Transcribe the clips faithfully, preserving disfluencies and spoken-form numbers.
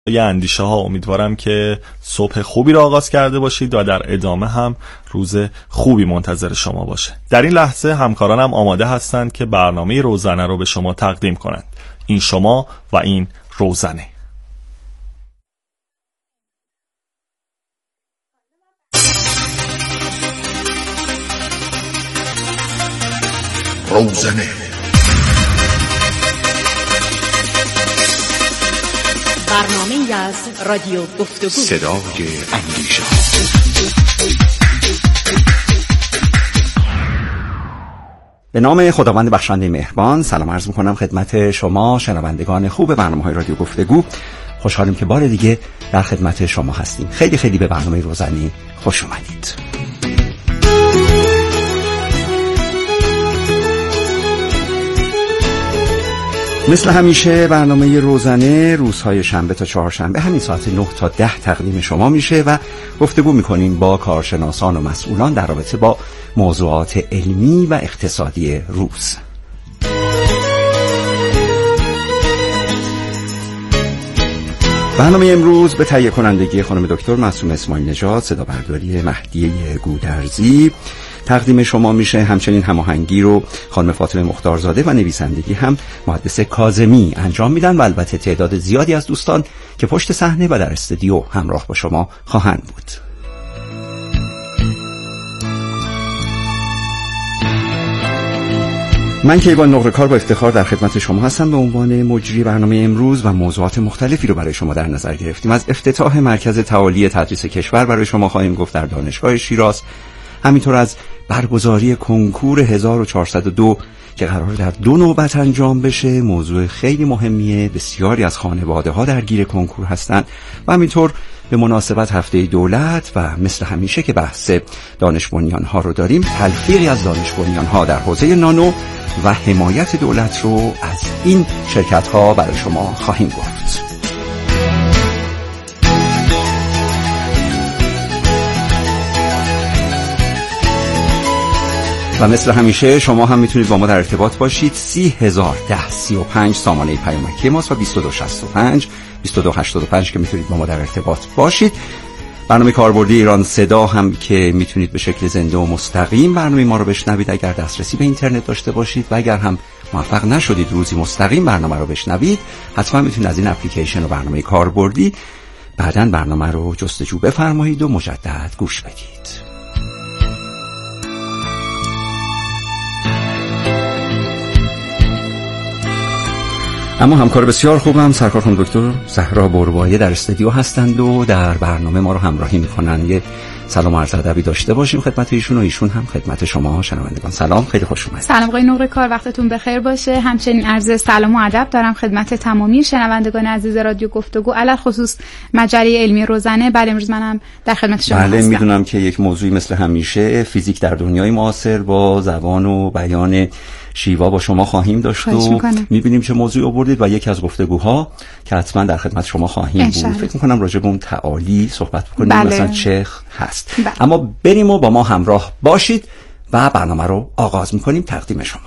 یه اندیشه ها. امیدوارم که صبح خوبی رو آغاز کرده باشید و در ادامه هم روز خوبی منتظر شما باشه. در این لحظه همکارانم آماده هستند که برنامه روزنه رو به شما تقدیم کنند. این شما و این روزنه. روزنه برنامه از رادیو گفتگو، صدای اندیشه. به نام خداوند بخشنده مهربان سلام عرض میکنم خدمت شما شنوندگان خوب برنامه‌های رادیو گفتگو. خوشحالیم که بار دیگه در خدمت شما هستیم. خیلی خیلی به برنامه روزنه خوش اومدید. مثل همیشه برنامه روزنه روزهای شنبه تا چهارشنبه همین ساعت نه تا ده تقدیم شما میشه و گفتگو میکنیم با کارشناسان و مسئولان در رابطه با موضوعات علمی و اقتصادی روز. برنامه امروز به تهیه کنندگی خانم دکتر معصومه اسماعیل نژاد، صدا برداری مهدی گودرزی تقدیم شما میشه. همچنین هماهنگی رو خانم فاطمه مختارزاده و نویسندگی هم مهندس کاظمی انجام میدن و البته تعداد زیادی از دوستان که پشت صحنه و در استودیو همراه با شما خواهند بود. من کیوان نقره‌کار با افتخار در خدمت شما هستم به عنوان مجری برنامه امروز و موضوعات مختلفی رو برای شما در نظر گرفتیم. از افتتاح مرکز تعالی تدریس کشور برای شما خواهیم گفت در دانشگاه شیراز، همینطور از برگزاری کنکور هزار و چهارصد و دو که قرار در دو نوبت انجام بشه، موضوع خیلی مهمیه. بسیاری از خانواده ها درگیر کنکور هستند و همینطور به مناسبت هفته دولت و مثل همیشه که بحث دانش بنیان ها رو داریم، تلفیقی از دانش بنیان ها در حوزه نانو و حمایت دولت رو از این شرکت ها برای شما خواهیم گفت. و مثل همیشه شما هم میتونید با ما در ارتباط باشید. سی هزار ده سی و پنج سامانه پیامکی ماست و بیست و دو شصت و پنج بیست و دو هشتاد و پنج که میتونید با ما در ارتباط باشید. برنامه کاربردی ایران صدا هم که میتونید به شکل زنده و مستقیم برنامه ما رو بشنوید اگر دسترسی به اینترنت داشته باشید، و اگر هم موفق نشدید روزی مستقیم برنامه رو بشنوید، حتما میتونید از این اپلیکیشن و برنامه کاربردی بعداً برنامه رو جستجو بفرمایید و مجدد گوش بدید. اما همکار بسیار خوبم سرکار خانم دکتر زهرا بربایه در استودیو هستند و در برنامه ما رو همراهی میکنن. یه سلام و عرض ادبی داشته باشیم خدمت ایشون و ایشون هم خدمت شما شنوندگان. سلام، خیلی خوش اومدید. سلام آقای نقره‌کار، وقتتون بخیر باشه. همچنین عرض سلام و ادب دارم خدمت تمامی شنوندگان عزیز رادیو گفتگو، علل خصوص مجله علمی روزنه. بله امروز منم در خدمت شما هستم. بله میدونم که یک موضوعی مثل همیشه فیزیک در دنیای معاصر با زبان و بیان شیوا با شما خواهیم داشت و میبینیم چه موضوعی آوردید و یکی از گفتگوها که حتما در خدمت شما خواهیم بود. فکر میکنم راجع به اون تعالی صحبت بکنیم. بله. مثلا چه هست. بله. اما بریم و با ما همراه باشید و برنامه رو آغاز میکنیم تقدیم شما.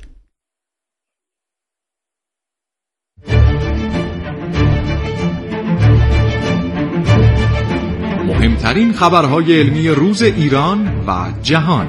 مهمترین خبرهای علمی روز ایران و جهان.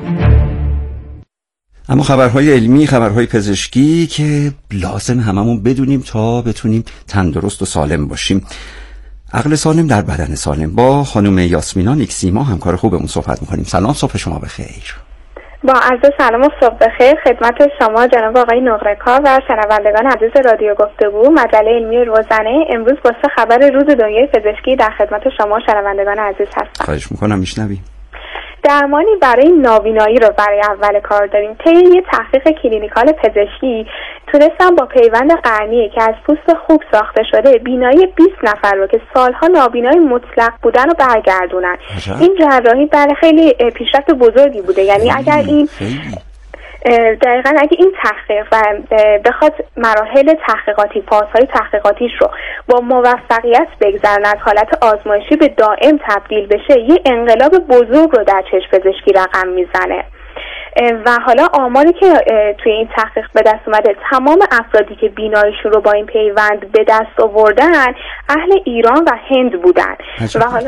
اما خبرهای علمی، خبرهای پزشکی که لازم هممون بدونیم تا بتونیم تندرست و سالم باشیم. عقل سالم در بدن سالم. با خانم یاسمینا نیکسیما همکار خوبمون صحبت می‌کنیم. سلام، صبح شما بخیر. با عرض سلام و صبح بخیر خدمت شما جناب آقای نقره‌کار و شنوندگان عزیز رادیو گفتگو مجله علمی روزنه. امروز واسه خبر روز دنیای پزشکی در خدمت شما شنوندگان عزیز هستم. خواهش می‌کنم میشنویم. درمانی برای نابینایی رو برای اول کار داریم. طی یه تحقیق کلینیکال پزشکی تونستن با پیوند قرنیه که از پوست خوک ساخته شده بینایی بیست نفر رو که سالها نابینای مطلق بودن رو برگردونن. این جراحی برای خیلی پیشرفت بزرگی بوده. یعنی اگر این دقیقاً اگه این تحقیق و بخواد مراحل تحقیقاتی فازهای تحقیقاتیش رو با موفقیت بگذرن، از حالت آزمایشی به دائم تبدیل بشه، یه انقلاب بزرگ رو در چشم پزشکی رقم میزنه. و حالا آماری که توی این تحقیق به دست اومده تمام افرادی که بیناییشون رو با این پیوند به دست آوردن اهل ایران و هند بودن و حالا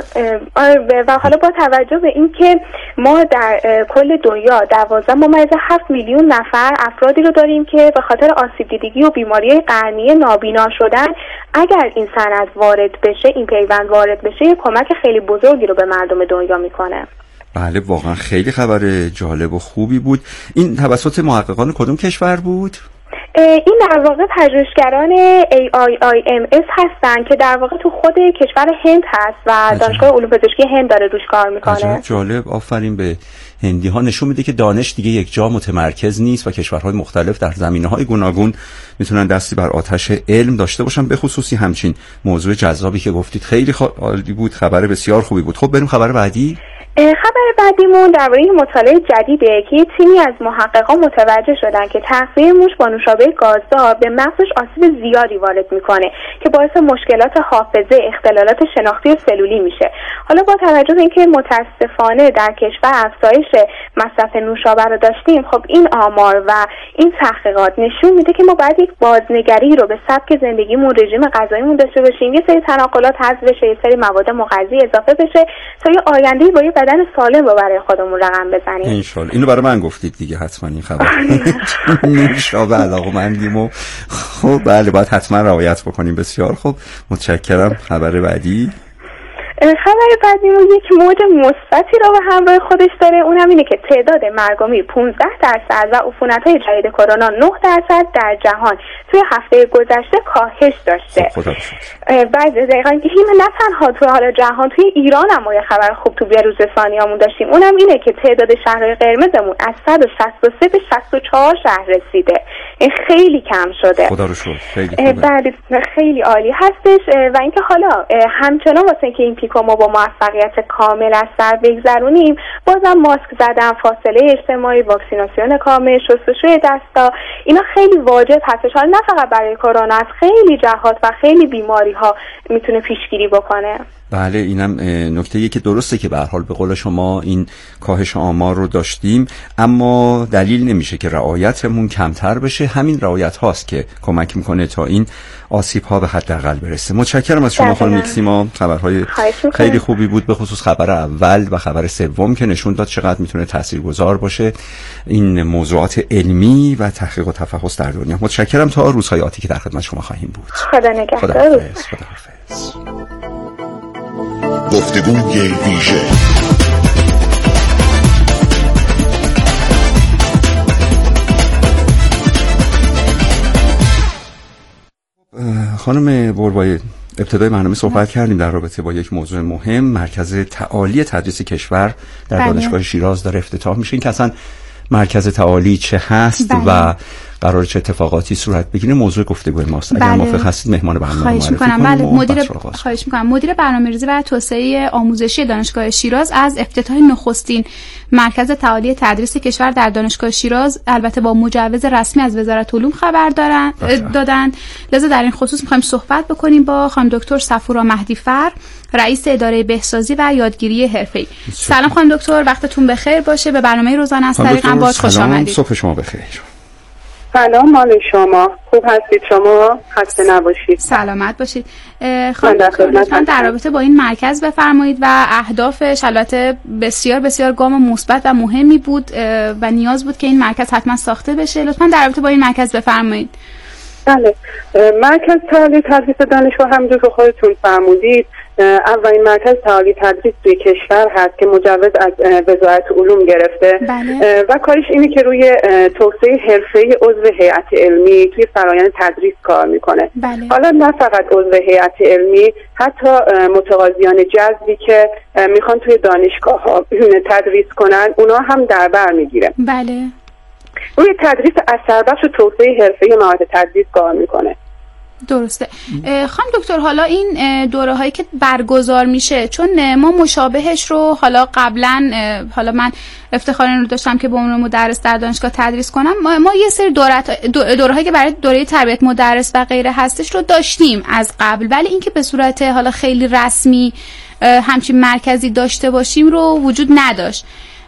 و حالا با توجه به اینکه ما در کل دنیا دوازده ممیز هفت میلیون نفر افرادی رو داریم که به خاطر آسیب دیدگی و بیماری قرنیه نابینا شدن، اگر این سند وارد بشه، این پیوند وارد بشه، یه کمک خیلی بزرگی رو به مردم دنیا میکنه. بله واقعا خیلی خبر جالب و خوبی بود. این توسط محققان کدوم کشور بود؟ این در واقع پژوهشگران ای آی آی ام اس هستن که در واقع تو خود کشور هند هست و دانشگاه علوم پزشکی هند داره روش کار میکنه. جالب، آفرین به هندی ها. نشون میده که دانش دیگه یک جا متمرکز نیست و کشورهای مختلف در زمینه‌های گوناگون میتونن دستی بر آتش علم داشته باشن. به خصوصی همچین موضوع جذابی که گفتید خیلی عالی بود، خبر بسیار خوبی بود. خب بریم خبر بعدی. خبر بعدیمون درباره مطالعه جدیده که تیمی از محققان متوجه شدن که تغذیه موش با نوشابه گازدار به مغزش آسیب زیادی وارد میکنه که باعث مشکلات حافظه، اختلالات شناختی و سلولی میشه. حالا با توجه به اینکه متاسفانه در کشور افزایش مصرف نوشابه رو داشتیم، خب این آمار و این تحقیقات نشون میده که ما باید یک بازنگری رو به سبک زندگیمون، رژیم غذاییمون داشته باشیم، یه سری تناقلات حذف بشه، یه سری مواد مغذی اضافه بشه تا یه آینده با یه بدن سالم رو برای خودمون رقم بزنیم. ان شاء الله. اینو برای من گفتید دیگه، حتما این خبر نوشابه علاقه‌مندیم و خب بله باید حتما رعایت بکنیم. بسیار خوب، متشکرم. خبر بعدی. خبر بعدیمون یک موج مثبتی رو به همراه خودش داره، اونم اینه که تعداد مرگ و میر پانزده درصد و عفونت‌های جدید کرونا نه درصد در جهان توی هفته گذشته کاهش داشته. بعد دقیقاً که نه تنها توی حال جهان، توی ایران هم ما یه خبر خوب تو روز ثانیه‌مون داشتیم، اونم اینه که تعداد شهرهای قرمزمون از صد و شصت و سه به شصت و چهار شهر رسیده. این خیلی کم شده. خدا رو شکر. خیلی بعد خیلی عالی هستش و اینکه حالا همچنان واسه اینکه این پیکو ما با موفقیت کامل از سر بگذرونیم، بازم ماسک زدن، فاصله اجتماعی، واکسیناسیون کامل، شستشوی دستا، اینا خیلی واجب هستش. حالا نه فقط برای کرونا، از خیلی جهات و خیلی بیماری ها میتونه پیشگیری بکنه. بله اینم نکته‌ایه که درسته که به هر حال به قول شما این کاهش آمار رو داشتیم، اما دلیل نمیشه که رعایتمون کمتر بشه. همین رعایت هاست که کمک میکنه تا این آسیب ها به حداقل برسه. متشکرم از شما خانم میکسیما، خبرهای خیلی خوبی بود، به خصوص خبر اول و خبر سوم که نشون داد چقدر میتونه تاثیرگذار باشه این موضوعات علمی و تحقیق و تفحص در دنیا. متشکرم، تا روزهای آتی که در خدمت شما خواهیم بود. خدا نگهدار. خداحافظ. خداحافظ. گفتگوی ویژه. خانم بوربای، ابتدای برنامه صحبت کردیم در رابطه با یک موضوع مهم. مرکز تعالی تدریس کشور در بله. دانشگاه شیراز داره افتتاح میشه. این که اصلا مرکز تعالی چه هست بله. و قرار چه اتفاقاتی صورت بگیره موضوع گفتگوی ماست. اگر بله. موافق هستید مهمان برنامه خواهش می‌کنم. بله مدیر خواهش می‌کنم. مدیر برنامه‌ریزی و توسعه آموزشی دانشگاه شیراز از افتتاح نخستین مرکز تعالی تدریس کشور در دانشگاه شیراز، البته با مجوز رسمی از وزارت علوم خبر دارن دادن. لذا در این خصوص می‌خوایم صحبت بکنیم با خانم دکتر صفورا مهدی‌فر، رئیس اداره بهسازی و یادگیری حرفه‌ای. سلام خانم دکتر، وقتتون بخیر باشه. به برنامه روزانه از طریق باز خوش آمدید. صبح شما بخیر. سلام، مال شما خوب هستید؟ شما خسته نباشید. سلامت باشید. خانم دکتر لطفاً در رابطه با این مرکز بفرمایید و اهدافش. البته بسیار بسیار گام مثبت و مهمی بود و نیاز بود که این مرکز حتما ساخته بشه. لطفاً در رابطه با این مرکز بفرمایید. بله، مرکز تعالی تدریس دانشگاه همونجور که خودتون فرمودید اولین مرکز تعالی تدریس توی کشور هست که مجوز از وزارت علوم گرفته. بله. و کارش اینه که روی توسعه حرفه‌ای عضو هیئت علمی توی فرآیند تدریس کار میکنه. بله. حالا نه فقط عضو هیئت علمی، حتی متقاضیان جذبی که میخوان توی دانشگاه ها تدریس کنن اونا هم در بر میگیره. بله. روی تدریس اثر بخش و توسعه حرفه‌ای مهارت تدریس کار میکنه. درسته. خانم دکتر، حالا این دوره هایی که برگزار میشه، چون ما مشابهش رو حالا قبلا، حالا من افتخار این رو داشتم که به عنوان مدرس در دانشگاه تدریس کنم، ما, ما یه سری دوره هایی که برای دوره تربیت مدرس و غیره هستش رو داشتیم از قبل، ولی اینکه به صورت حالا خیلی رسمی همچین مرکزی داشته باشیم رو وجود نداشت.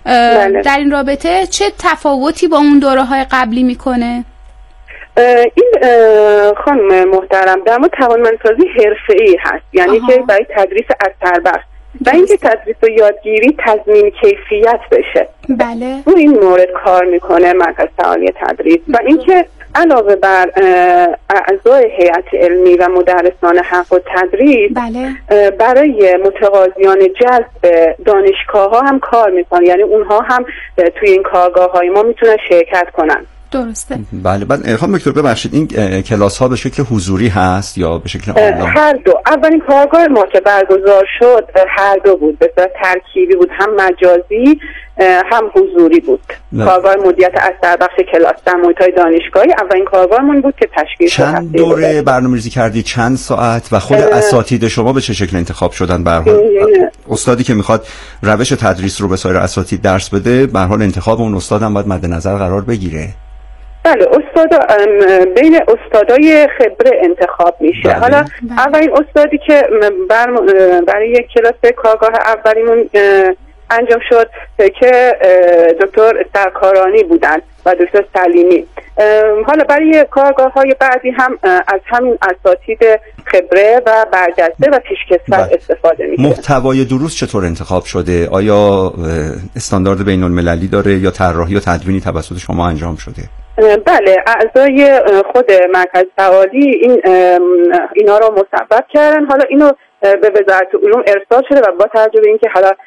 در این رابطه چه تفاوتی با اون دوره‌های قبلی میکنه؟ این خانم محترم در مورد توانمندسازی حرفه‌ای هست، یعنی آها. که برای تدریس اثربخش و اینکه تدریس و یادگیری تضمین کیفیت بشه. بله. رو این مورد کار میکنه مرکز تعالی تدریس و اینکه علاوه بر اعضای هیئت علمی و مدرسان حق و تدریس بله. برای متقاضیان جذب دانشگاه ها هم کار میکنه، یعنی اونها هم توی این کارگاه های ما میتونن شرکت کنن. درسته. بله. بعد خانم دکتر ببخشید این کلاس ها به شکل حضوری هست یا به شکل آنلاین؟ هر دو. اولین کارگاه ما که برگزار شد هر دو بود، به صورت ترکیبی بود، هم مجازی هم حضوری بود. نه. کارگاه مدیریت اثربخش کلاس در محیط‌های دانشگاهی اولین کارگاهمون بود که تشکیل شد. چند دوره برنامه‌ریزی کردی؟ چند ساعت؟ و خود اساتید شما به چه شکل انتخاب شدن؟ به هر حال استادی که میخواد روش تدریس رو به سایر اساتید درس بده، به هر حال انتخاب اون استاد هم باید مد نظر قرار بگیره. بله، استاد بین استادای خبره انتخاب میشه. بله. حالا بله. اولین استادی که بر برای یک کلاس کارگاه اولیمون انجام شد که دکتر سرکارانی بودن و دکتر سلیمی. حالا برای کارگاه های بعدی هم از همین اساتید خبره و برجسته و پیشکسوت استفاده میشه. محتوای دروس چطور انتخاب شده؟ آیا استاندارد بین المللی داره یا طراحی و تدوینی توسط شما انجام شده؟ بله، اعضای خود مرکز تعالی این اینا رو مصوب کردن. حالا اینو به وزارت علوم ارسال شده و با توجه به اینکه حالا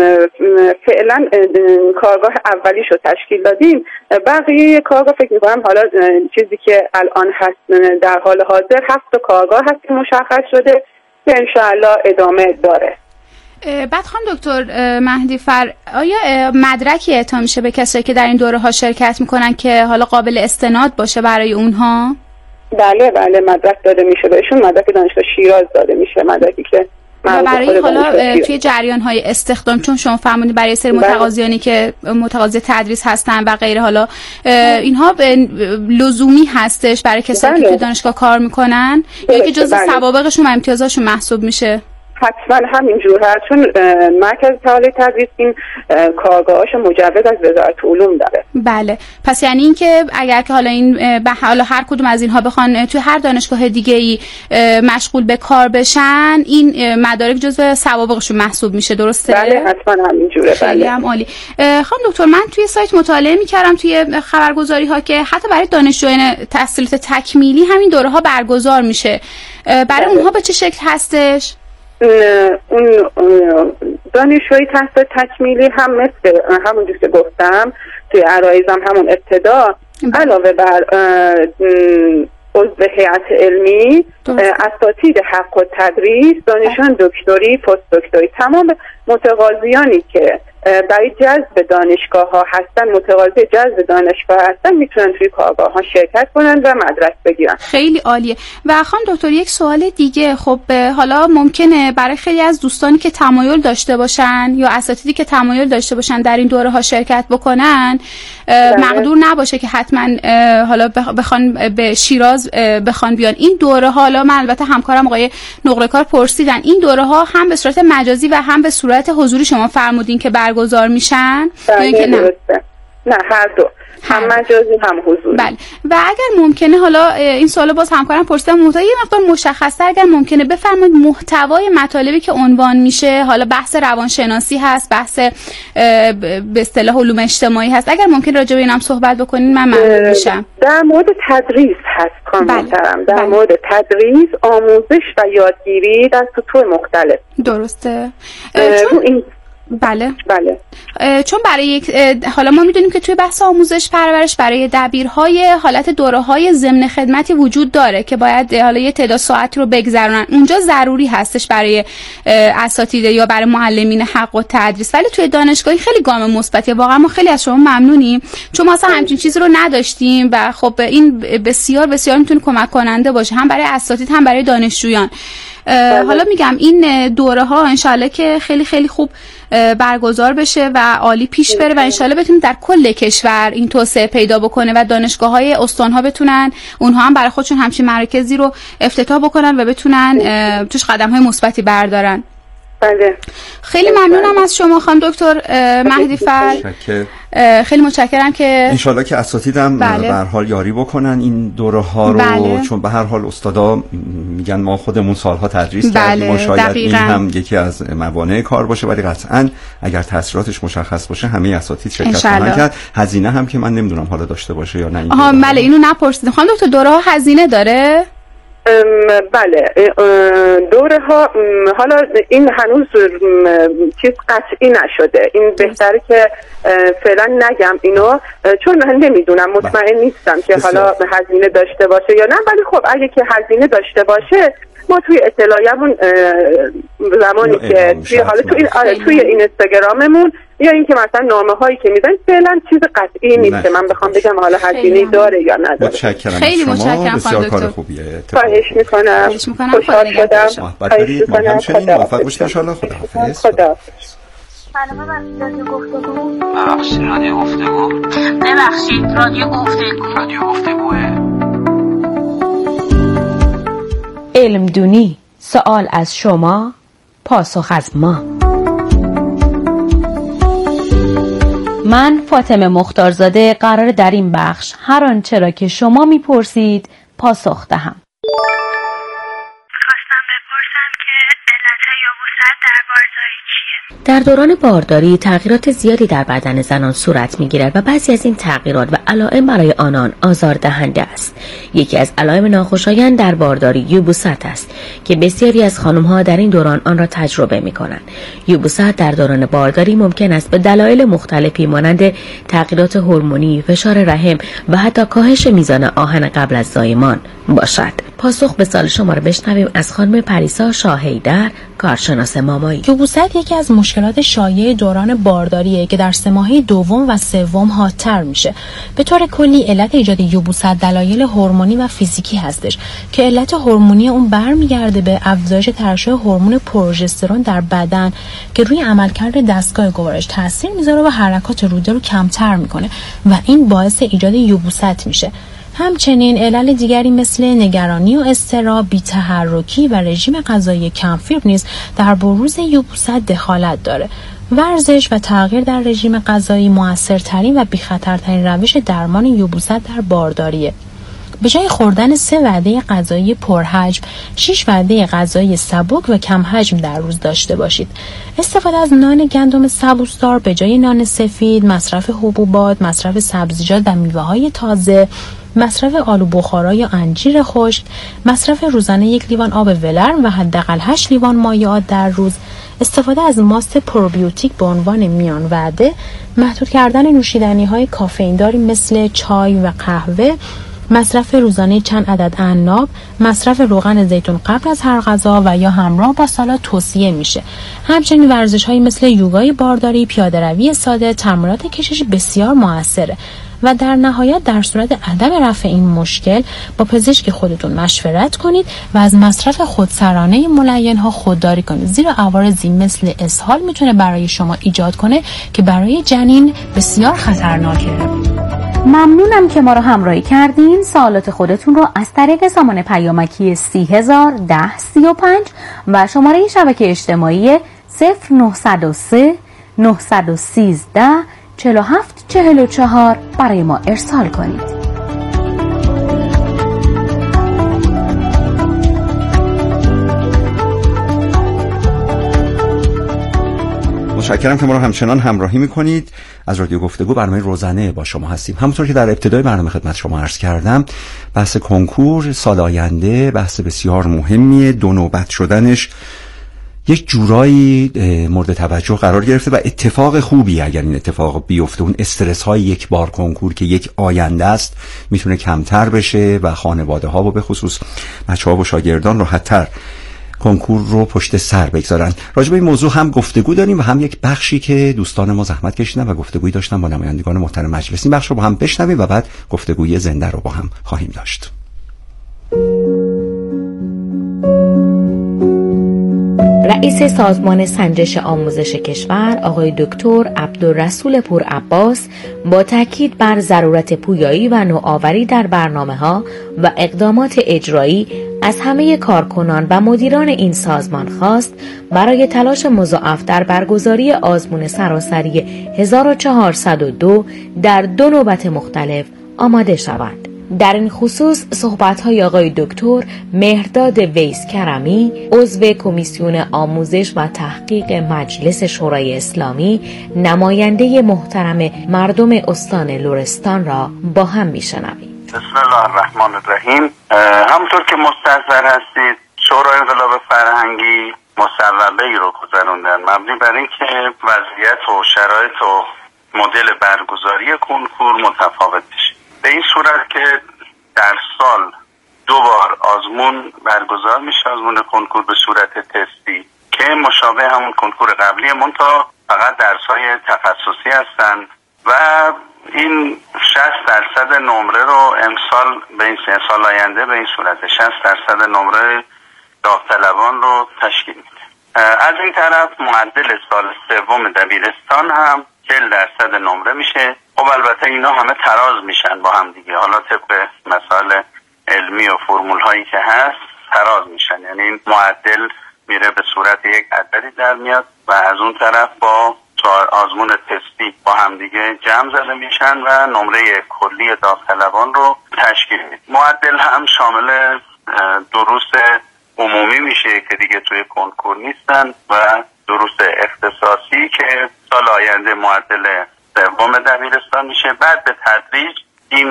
فعلا کارگاه اولیش رو تشکیل دادیم، بقیه کارگاه فکر می‌کنم حالا چیزی که الان هست در حال حاضر هفت کارگاه هست که مشخص شده که انشاءالله ادامه داره. بعد خانم دکتر مهدی فر، آیا مدرکی اعطا میشه به کسایی که در این دوره ها شرکت میکنن که حالا قابل استناد باشه برای اونها؟ بله بله، مدرک داده میشه بهشون. مدرک دانشگاه شیراز داده میشه، مدرکی که و برای حالا توی جریان های استخدام، چون شما فرمودید برای سری متقاضیانی که متقاضی تدریس هستن و غیره، حالا اینها لزومی هستش برای کسایی که توی دانشگاه کار میکنن یا که جزء سوابقشون و امتیازاشون محسوب میشه؟ حتما همینجور هست، چون مرکز تعالی تدریس این کارگاهاش مجوز از وزارت علوم داره. بله، پس یعنی این که اگر که حالا این به حالا هر کدوم از اینها بخوان توی هر دانشگاه دیگه‌ای مشغول به کار بشن، این مدارک جزو سوابقشون محسوب میشه، درسته؟ بله حتما همینجوره. خیلی هم عالی. خانم دکتر، من توی سایت مطالعه می‌کردم توی خبرگزاری ها که حتی برای دانشجویان تحصیلات تکمیلی همین دوره ها برگزار میشه. برای بله. اونها به چه شکل هستش؟ اون دانشجوی تحصیل تکمیلی هم مثل همونجور که گفتم توی عرایزم همون ابتدا، علاوه بر عضو هیئت علمی، اساتید حق و تدریس، دانشجویان دکتری، پست دکتری، تمام متقاضیانی که برای جذب دانشگاه ها هستن، متقاضی جذب دانشگاه هستن، میتونن توی کارگاه ها شرکت کنن و مدرک بگیرن. خیلی عالیه. و خانم دکتر یک سوال دیگه، خب حالا ممکنه برای خیلی از دوستانی که تمایل داشته باشن یا اساتیدی که تمایل داشته باشن در این دوره ها شرکت بکنن مقدور نباشه که حتما حالا بخوان به شیراز بخوان بیان این دوره ها. حالا من البته همکارم آقای نقره‌کار پرسیدن این دوره ها هم به صورت مجازی و هم به صورت حضوری شما فرمودین که برگزار میشن؟ بله نه؟ نه هر دو، هم مجازی هم حضوری. بله. و اگر ممکنه حالا این سوالو باز همکارم پرسیدم، محتوا یه مقدار مشخص‌تر اگر ممکنه بفرمایید محتوای مطالبی که عنوان میشه، حالا بحث روانشناسی هست، بحث به اصطلاح علوم اجتماعی هست، اگر ممکن راجع به اینم صحبت بکنین من ممنون میشم. در مورد تدریس هست کاملا. بله. در بله. مورد تدریس، آموزش و یادگیری در سطوح مختلف. درسته. چون این بله بله چون برای یک حالا ما میدونیم که توی بحث آموزش پرورش برای دبیرهای حالت دوره‌های ضمن خدمتی وجود داره که باید حالا یه تعداد ساعت رو بگذرونن، اونجا ضروری هستش برای اساتید یا برای معلمین حق و تدریس. ولی توی دانشگاهی خیلی گام مثبتیه، واقعا ما خیلی از شما ممنونیم چون ما اصلا همچین چیزی رو نداشتیم و خب این بسیار بسیار میتونه کمک کننده باشه هم برای اساتید هم برای دانشجویان. حالا میگم این دوره ها انشالله که خیلی خیلی خوب برگزار بشه و عالی پیش بره و انشالله بتونیم در کل کشور این توسعه پیدا بکنه و دانشگاه های استان ها بتونن اونها هم برای خودشون همچین مراکزی رو افتتاح بکنن و بتونن توش قدم های مثبتی بردارن. بله. خیلی ممنونم از شما خانم دکتر مهدی فر. خیلی متشکرم که انشالله که اساتیدم بله. به هر حال یاری بکنن این دوره ها رو بله. چون به هر حال استادا میگن ما خودمون سالها تدریس بله. کردیم و شاید دقیقاً. این هم یکی از موانع کار باشه، ولی قطعاً اگر تاثیراتش مشخص باشه همه اساتید شرکت خواهند کرد. هزینه هم که من نمیدونم حالا داشته باشه یا نه. آها بله اینو نپرسیدم. خانم دکتر دوره ها هزینه داره؟ بله دوره ها حالا این هنوز چیز قطعی نشده، این بهتره که فعلا نگم اینو چون من نمیدونم، مطمئن نیستم که حالا هزینه داشته باشه یا نه، ولی خب اگه که هزینه داشته باشه ما توی اطلاعیمون زمانی که توی حالا توی آره توی این اینستاگراممون یا اینکه مثلا نامه هایی که میدن فعلا چیز قطعی نیست که من بخوام بگم حالا هزینه داره یا نداره. متشکرم. خیلی متشکرم بسیار کار خوبیه. خواهش میکنم. خواهش میکنم. خوشحال شدم. خواهش میکنم. همچنین موفق باشید ان شاء الله. خداحافظ. خداحافظ. سلام رادیو گفتگو. ببخشید رادیو گفتگو. ببخشید رادیو گفتگو. رادیو گفتگوه. علم دونی، سوال از شما، پاسخ از ما. من فاطمه مختارزاده قرار در این بخش هر آنچه را که شما میپرسید پاسخ دهم. خواستم بپرسم که علت یبوست در بارداری چیه؟ در دوران بارداری تغییرات زیادی در بدن زنان صورت میگیرد و بعضی از این تغییرات و علائم برای آنان آزاردهنده است. یکی از علائم ناخوشایند در بارداری یبوست است که بسیاری از خانم‌ها در این دوران آن را تجربه می‌کنند. یبوست در دوران بارداری ممکن است به دلایل مختلفی مانند تغییرات هورمونی، فشار رحم و حتی کاهش میزان آهن قبل از زایمان باشد. پاسخ به سوال شما را بشنویم از خانم پریسا شاهیدر، کارشناس مامایی. یبوست یکی از مشکلات شایع دوران بارداریه که در سه ماهه دوم و سوم حادتر میشه. به طور کلی علت ایجاد یبوست دلایل هورمونی و فیزیکی هستش که علت هورمونی اون برمیگرده به افزایش ترشح هورمون پروژسترون در بدن که روی عملکرد دستگاه گوارش تاثیر میذاره و حرکات روده رو کمتر میکنه و این باعث ایجاد یبوست میشه. همچنین علل دیگری مثل نگرانی و اضطراب، بی‌تحرکی و رژیم غذایی کم‌فیبر نیز در بروز یبوست دخالت داره. ورزش و تغییر در رژیم غذایی مؤثرترین و بی‌خطرترین روش درمان یبوست در بارداریه. به جای خوردن سه وعده غذایی پرحجم، شش وعده غذایی سبک و کم حجم در روز داشته باشید. استفاده از نان گندم سبوسدار به جای نان سفید، مصرف حبوبات، مصرف سبزیجات و میوه‌های تازه، مصرف آلو بخارا یا انجیر خشک، مصرف روزانه یک لیوان آب ولرم و حداقل هشت لیوان مایعات در روز، استفاده از ماست پروبیوتیک به عنوان میان وعده، محدود کردن نوشیدنی‌های کافئینداری مثل چای و قهوه، مصرف روزانه چند عدد عناب، مصرف روغن زیتون قبل از هر غذا و یا همراه با سالاد توصیه میشه. همچنین ورزش‌هایی مثل یوگای بارداری، پیاده‌روی ساده، تمرینات کشش بسیار موثره. و در نهایت در صورت عدم رفع این مشکل با پزشک خودتون مشورت کنید و از مصرف خودسرانه ملین‌ها خودداری کنید، زیرا عوارضی مثل اسهال میتونه برای شما ایجاد کنه که برای جنین بسیار خطرناکه. ممنونم که ما رو همراهی کردین. سوالات خودتون رو از طریق سامان پیامکی سی هزار ده سی و پنج و شماره شبکه اجتماعی صفر نه صفر سه نه یک سه چهل و هفت چهل و چهار برای ما ارسال کنید. متشکرم که ما رو همچنان همراهی میکنید. از رادیو گفتگو برنامه روزانه با شما هستیم. همونطور که در ابتدای برنامه خدمت شما عرض کردم، بحث کنکور سال آینده بحث بسیار مهمیه. دو نوبت شدنش یک جورایی مورد توجه قرار گرفته و اتفاق خوبی اگر این اتفاق بیفته، اون استرس های یک بار کنکور که یک آینده است میتونه کمتر بشه و خانواده ها و به خصوص بچه ها و شاگردان راحت‌تر کنکور رو پشت سر بگذارن. راجع به این موضوع هم گفتگو داریم و هم یک بخشی که دوستان ما زحمت کشیدن و گفتگویی داشتن با نمایندگان محترم مجلس. این بخش رو با هم بشنویم و بعد گفتگوی زنده رو با هم خواهیم داشت. رئیس سازمان سنجش آموزش کشور آقای دکتر عبدالرسول پورعباس با تاکید بر ضرورت پویایی و نوآوری در برنامه‌ها و اقدامات اجرایی از همه کارکنان و مدیران این سازمان خواست برای تلاش مضاعف در برگزاری آزمون سراسری هزار و چهارصد و دو در دو نوبت مختلف آماده شوند. در این خصوص صحبت‌های آقای دکتر مهرداد ویس کرمی، عضو کمیسیون آموزش و تحقیق مجلس شورای اسلامی، نماینده محترم مردم استان لرستان را با هم می‌شنویم. بسم الله الرحمن الرحیم. همونطور که مستحضر هستید، شورای انقلاب فرهنگی مصوبه‌ای رو گذروندن مبنی بر اینکه وضعیت و شرایط و مدل برگزاری کنکور متفاوت بشه. به این صورت که در سال دو بار آزمون برگزار میشه، آزمون کنکور به صورت تستی که مشابه همون کنکور قبلی منتها فقط درس‌های تخصصی هستن و این شصت درصد نمره رو امسال به این سال آینده به این صورت شصت درصد نمره داوطلبان رو تشکیل میده. از این طرف معدل سال سوم دبیرستان هم چهل درصد نمره میشه. خب البته اینا همه تراز میشن با هم دیگه، حالا طبق مسائل علمی و فرمول هایی که هست تراز میشن، یعنی این معدل میره به صورت یک عددی در میاد و از اون طرف با آزمون تستی با هم دیگه جمع زده میشن و نمره کلی داوطلبان رو تشکیل میده. معدل هم شامل دروس عمومی میشه که دیگه توی کنکور نیستن و دروس اختصاصی که سال آینده معدل سوم دبیرستان میشه. بعد به تدریج این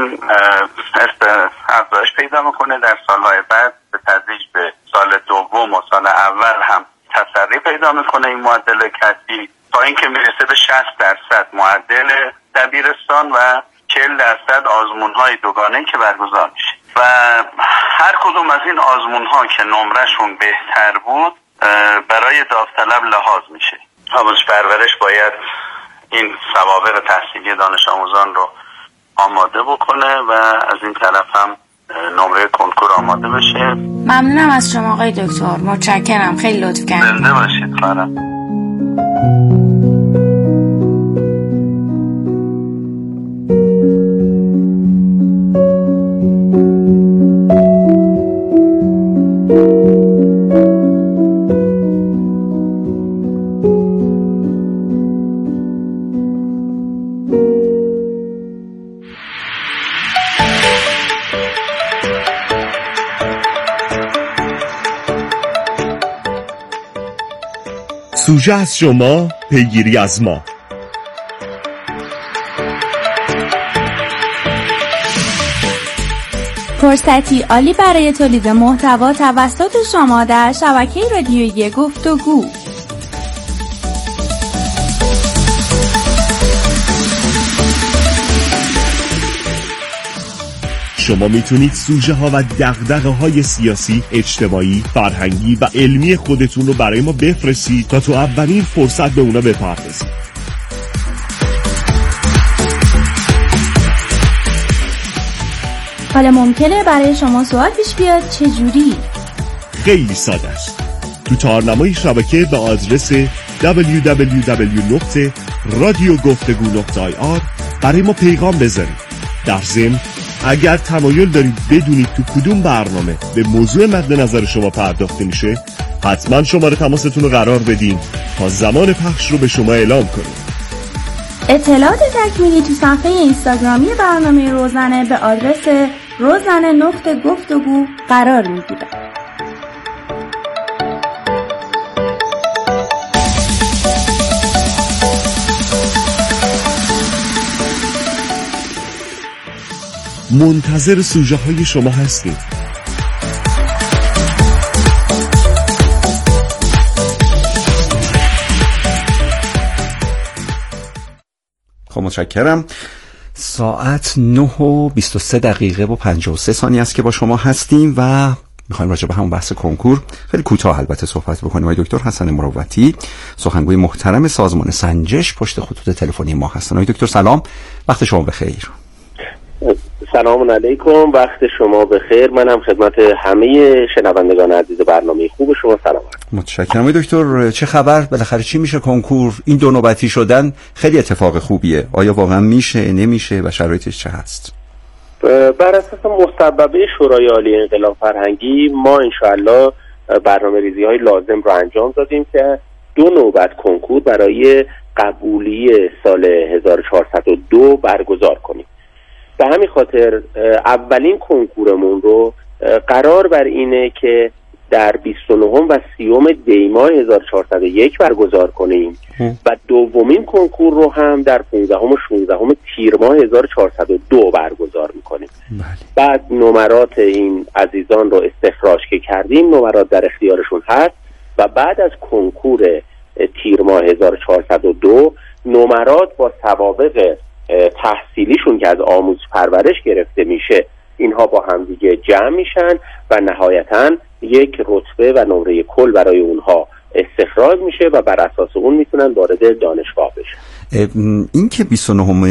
افزایش پیدا میکنه، در سالهای بعد به تدریج به سال دوم و سال اول هم تسری پیدا میکنه این معدل کسری تا اینکه میرسه به شصت درصد معدل دبیرستان و چهل درصد آزمون‌های دوگانه‌ای که برگزار میشه و هر کدوم از این آزمون‌ها که نمرهشون بهتر بود برای داوطلب لحاظ میشه. آموزش پرورش باید این سوابق تحصیلی دانش آموزان رو آماده بکنه و از این طرف هم نمره کنکور آماده بشه. ممنونم از شما آقای دکتر، متشکرم، خیلی لطف کردید. زنده باشید خواهرم. سوژه از شما، پیگیری از ما. فرصتی عالی برای تولید محتوا توسط شما در شبکه رادیویی گفتگو. شما میتونید سوژه ها و دغدغه های سیاسی، اجتماعی، فرهنگی و علمی خودتون رو برای ما بفرستید تا تو اولین فرصت به اونا بپردازید. حالا ممکنه برای شما سوال پیش بیاد چجوری؟ خیلی ساده است. تو تارنمای شبکه به آدرس دبلیو دبلیو دبلیو دات رادیو گفتگو دات آی آر برای ما پیغام بذارید. در ضمن اگر تمایل دارید بدونید تو کدوم برنامه به موضوع مد نظر شما پرداخته میشه، حتما شماره تماستون رو قرار بدین تا زمان پخش رو به شما اعلام کنیم. اطلاعات تکمیلی تو صفحه اینستاگرامی برنامه روزنه به آدرس روزنه نقطه گفتگو قرار میگیره. منتظر سوژه های شما هستیم. خب متشکرم. ساعت نه و بیست و سه دقیقه و پنجاه و سه ثانیه است که با شما هستیم و میخوایم راجع به همون بحث کنکور خیلی کوتاه البته صحبت بکنیم. آقای دکتر حسن مروتی، سخنگوی محترم سازمان سنجش، پشت خطوط تلفنی ما هستن. آقای دکتر سلام، وقت شما بخیر. سلام علیکم، وقت شما بخیر. من هم خدمت همه شنوندگان عزیز برنامه خوب شما سلام. متشکرم. آقای دکتر چه خبر؟ بالاخره چی میشه کنکور؟ این دو نوبتی شدن خیلی اتفاق خوبیه. آیا واقعا میشه، نمیشه و شرایطش چه هست؟ بر اساس مصوبه شورای عالی انقلاب فرهنگی ما انشاءالله برنامه ریزی های لازم رو انجام دادیم که دو نوبت کنکور برای قبولی سال هزار و چهارصد و دو برگزار کنیم. به همین خاطر اولین کنکورمون رو قرار بر اینه که در بیست و نهم و سیوم دی ماه هزار و چهارصد و یک برگزار کنیم و دومین کنکور رو هم در پانزدهم و شانزدهم تیر ماه هزار و چهارصد و دو برگزار میکنیم. بعد نمرات این عزیزان رو استخراج که کردیم، نمرات در اختیارشون هست و بعد از کنکور تیر ماه هزار و چهارصد و دو نمرات با سوابق تحصیلیشون که از آموزش پرورش گرفته میشه اینها با هم دیگه جمع میشن و نهایتاً یک رتبه و نمره کل برای اونها استخراج میشه و بر اساس اون میتونن وارد دانشگاه بشن. این که بیست و نهم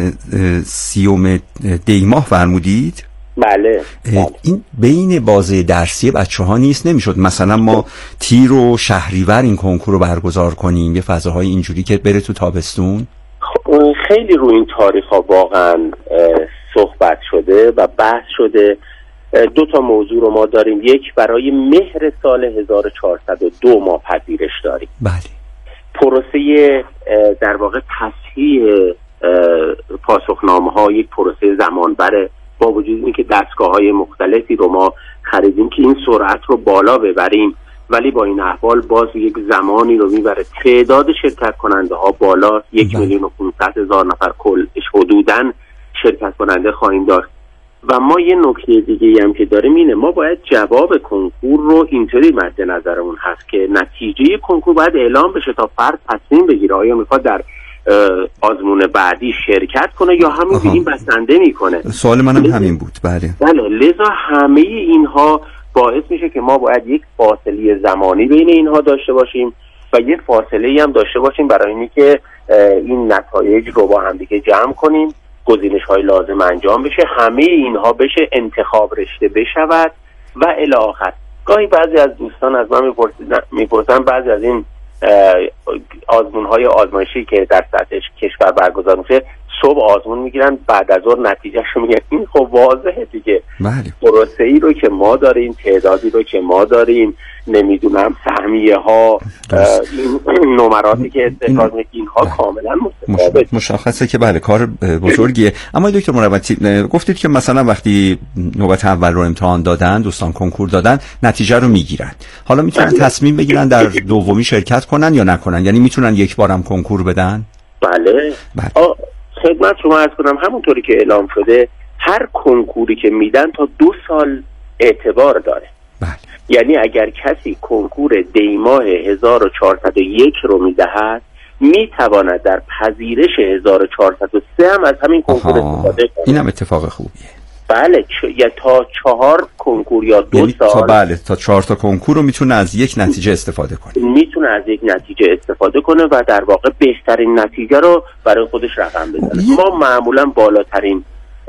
سیوم دی ماه فرمودید؟ بله. این بین بازه درسی بچه ها نیست؟ نمیشد مثلا ما تیر و شهریور این کنکور رو برگزار کنیم، یه فضاهای اینجوری که بره تو تابستون؟ خیلی رو این تاریخ ها واقعا صحبت شده و بحث شده. دو تا موضوع رو ما داریم. یک، برای مهر سال هزار و چهارصد و دو ما پذیرش داریم. بله. پروسه در واقع تصحیح پاسخنامه ها یک پروسه زمانبره، با وجود اینکه دستگاه های مختلفی رو ما خریدیم که این سرعت رو بالا ببریم، ولی با این احوال باز یک زمانی رو میبره. تعداد شرکت کننده ها بالا، یک میلیون و پانصد هزار نفر کل حدوداً شرکت کننده خواهیم داشت. و ما یه نکته دیگه هم که داریم اینه، ما باید جواب کنکور رو اینطوری مد نظرمون هست که نتیجه کنکور باید اعلام بشه تا فرد تصمیم بگیره آیا میخواد در آزمون بعدی شرکت کنه یا همون بگیم بسنده میکنه. سوال منم همین بود. بله بله. لذا همه اینها باعث میشه که ما باید یک فاصله زمانی بین اینها داشته باشیم و یک فاصله هم داشته باشیم برای اینی که این نتایج رو با هم دیگه جمع کنیم، گزینش های لازم انجام بشه، همه اینها بشه، انتخاب رشته بشود و الی آخر. گاهی بعضی از دوستان از من میپرسن بعضی از این آزمون های آزمایشی که در سطح کشور برگزار میشه صبح آزمون میگیرن، بعد از اون نتیجه شو میگن. این خب واضحه دیگه. بله. پروسه ای رو که ما داریم، تعدادی رو که ما داریم، نمیدونم سهمیه ها، این نمراتی که استخراج میکنه، اینها کاملا متفاوت. مشخصه که بله کار بزرگیه. اما دکتر مروتی گفتید که مثلا وقتی نوبت اول رو امتحان دادن، دوستان کنکور دادن، نتیجه رو میگیرن. حالا میتونن تصمیم بگیرن در دومی شرکت کنن یا نکنن؟ یعنی میتونن یک بارم کنکور بدن؟ بله. بله. خدمت شما عرض کنم همونطوری که اعلام شده هر کنکوری که میدن تا دو سال اعتبار داره. بله. یعنی اگر کسی کنکور دی ماه هزار و چهارصد و یک رو میدهد میتواند در پذیرش هزار و چهارصد و سه هم از همین کنکور استفاده کنه. اینم اتفاق خوبیه. بله. چ... یا تا چهار کنکور یا دو یعنی سال تا بله تا چهار تا کنکور رو میتونه از یک نتیجه استفاده کنه. میتونه از یک نتیجه استفاده کنه و در واقع بهترین نتیجه رو برای خودش رقم بزنه. ما معمولا بالاترین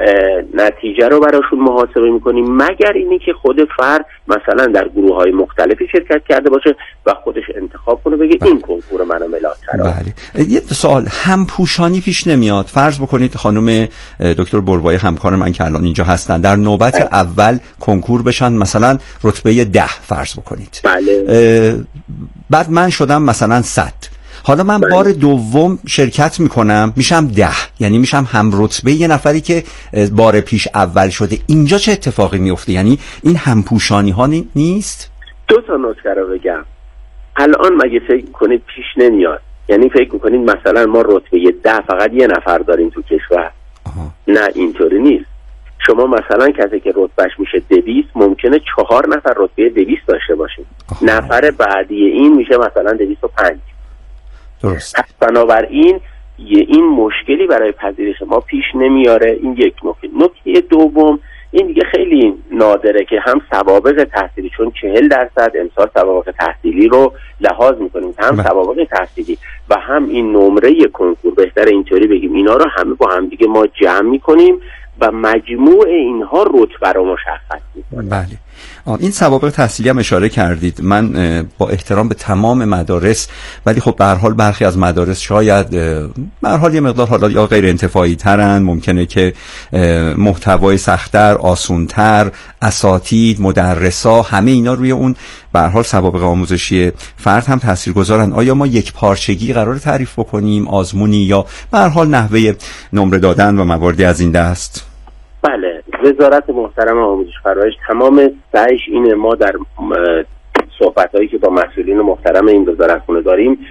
نتیجه رو براشون محاسبه میکنیم، مگر اینی که خود فرد مثلا در گروه های مختلفی شرکت کرده باشه و خودش انتخاب کنه بگه بله. این کنکور منو ملاک کرده. بله. یه سوال، همپوشانی پیش نمیاد؟ فرض بکنید خانم دکتر بروایی همکار من که الان اینجا هستن در نوبت بله. اول کنکور بشن، مثلا رتبه ده فرض بکنید. بله. بعد من شدم مثلا صد. حالا من بار دوم شرکت میکنم میشم ده، یعنی میشم هم رتبه یه نفری که بار پیش اول شده. اینجا چه اتفاقی میفته؟ یعنی این همپوشانی ها نیست؟ دو تا نکته رو بگم. الان مگه فکر کنید پیش نمیاد؟ یعنی فکر میکنید مثلا ما رتبه ده فقط یه نفر داریم تو کشور؟ آها. نه اینطوری نیست. شما مثلا کسی که رتبهش میشه دویست ممکنه چهار نفر رتبه دویست داشته باشیم. نفر بعدی این میشه مثلا دویست و پنج. درست. بنابراین یه این مشکلی برای پذیرش ما پیش نمیاره. این یک نکته. نکته دوم این دیگه خیلی نادره که هم سوابق تحصیلی، چون چهل درصد امسال سوابق تحصیلی رو لحاظ میکنیم، هم سوابق تحصیلی و هم این نمره کنکور، بهتر اینطوری بگیم، اینا رو همه با هم دیگه ما جمع میکنیم و مجموع اینها رتبه رو مشخص میکنه. بله. این سوابق تحصیلی هم اشاره کردید. من با احترام به تمام مدارس، ولی خب به هر حال برخی از مدارس شاید به هر حال یه مقدار حالا یا غیر انتفاعی ترن، ممکنه که محتوای سخت‌تر، آسان‌تر، اساتید، مدرسا، همه اینا روی اون به هر حال سوابق آموزشی فرد هم تاثیرگذارن. آیا ما یک پارچگی قرار تعریف بکنیم، آزمونی، یا به هر حال نحوه نمره دادن و مواردی از این دست؟ بله، وزارت محترم آموزش فرایش تمام سعیش اینه ما در صحبت‌هایی که با مسئولین محترم این وزارتخونه داریم